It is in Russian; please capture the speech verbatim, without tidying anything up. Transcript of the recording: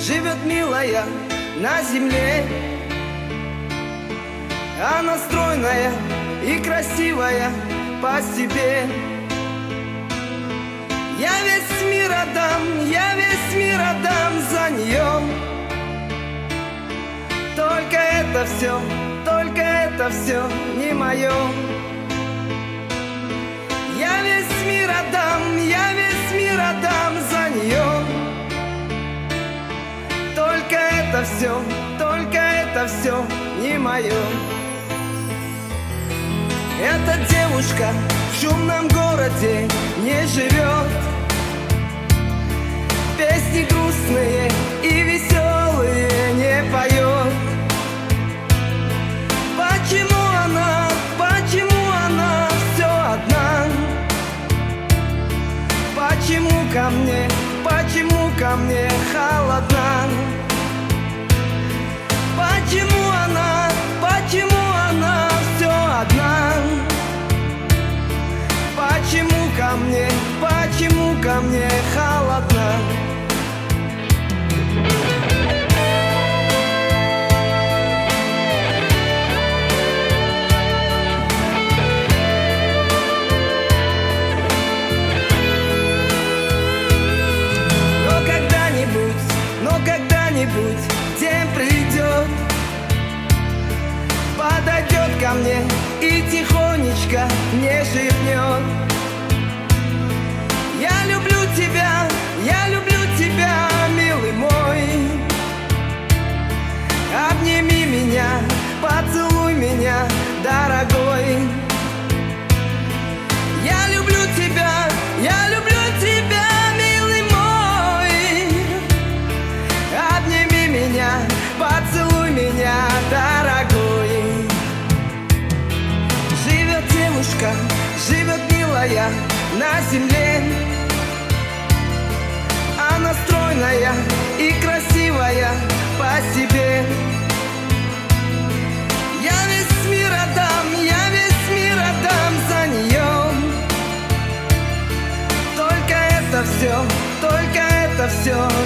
живет милая на земле. Она стройная и красивая по себе. Я весь мир отдам, я весь мир отдам за нее. Только это все, только это все не мое. Я весь мир отдам, я весь мир отдам за нее. Только это все, только это все не мое. Эта девушка в шумном городе не живет. Песни грустные и веселые не поет. Почему она, почему она все одна? Почему ко мне, почему ко мне холодна? Почему она, почему она все одна? Почему ко мне, почему ко мне холодна? Но когда-нибудь, но когда-нибудь день придет, подойдет ко мне и тихонечко мне шепнет: я люблю тебя, я люблю тебя, милый мой. Обними меня, поцелуй меня, дорогой. Я люблю тебя, я люблю тебя, милый мой. Обними меня, поцелуй меня, дорогой. Живет девушка, живет милая на земле. Она стройная и красивая по себе. Я весь мир отдам, я весь мир отдам за нее. Только это все, только это все